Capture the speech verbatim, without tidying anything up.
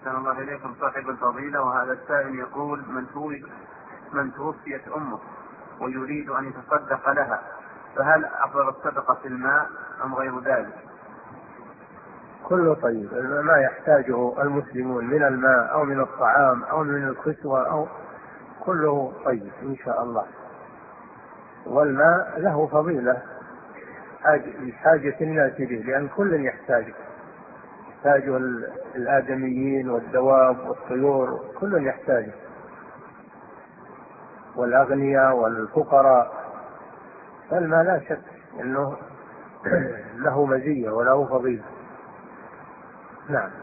أحسن الله إليكم صاحب الفضيلة. وهذا السائل يقول: من توفي من توفيت أمه ويريد أن يتصدق لها، فهل أفضل الصدقة في الماء أم غير ذلك؟ كله طيب، ما يحتاجه المسلمون من الماء أو من الطعام أو من الكسوة أو كله طيب إن شاء الله. والماء له فضيلة حاجة الناس به، لأن كل يحتاجه، يحتاجه الآدميين والدواب والطيور، كل يحتاجه، والأغنياء والفقراء. فالماء لا شك أنه له مزية وله فضيلة. نعم.